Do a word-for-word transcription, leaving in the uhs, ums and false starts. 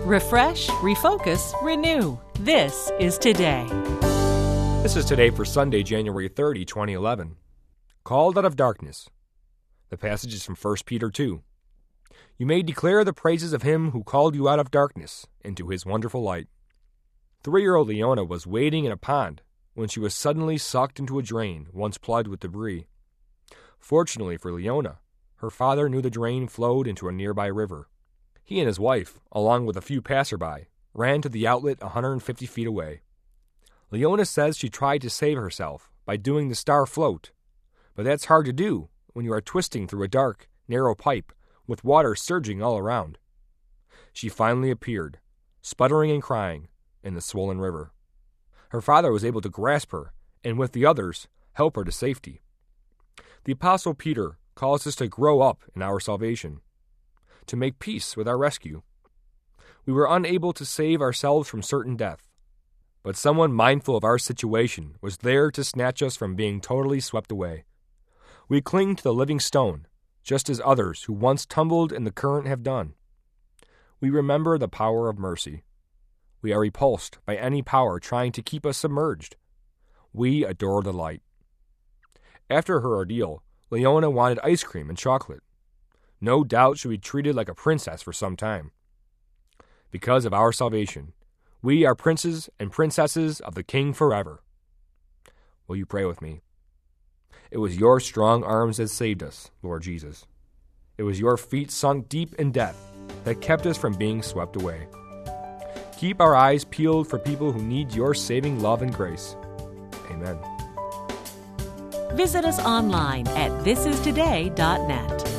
Refresh, refocus, renew. This is Today. This is Today for Sunday, January thirtieth, twenty eleven. Called out of darkness. The passage is from First Peter two. You may declare the praises of him who called you out of darkness into his wonderful light. Three-year-old Leona was wading in a pond when she was suddenly sucked into a drain once plugged with debris. Fortunately for Leona, her father knew the drain flowed into a nearby river. He and his wife, along with a few passerby, ran to the outlet one hundred fifty feet away. Leona says she tried to save herself by doing the star float, but that's hard to do when you are twisting through a dark, narrow pipe with water surging all around. She finally appeared, sputtering and crying, in the swollen river. Her father was able to grasp her and, with the others, help her to safety. The Apostle Peter calls us to grow up in our salvation, to make peace with our rescue. We were unable to save ourselves from certain death, but someone mindful of our situation was there to snatch us from being totally swept away. We cling to the living stone, just as others who once tumbled in the current have done. We remember the power of mercy. We are repulsed by any power trying to keep us submerged. We adore the light. After her ordeal, Leona wanted ice cream and chocolate. No doubt she'll be treated like a princess for some time. Because of our salvation, we are princes and princesses of the King forever. Will you pray with me? It was your strong arms that saved us, Lord Jesus. It was your feet sunk deep in death that kept us from being swept away. Keep our eyes peeled for people who need your saving love and grace. Amen. Visit us online at this is today dot net.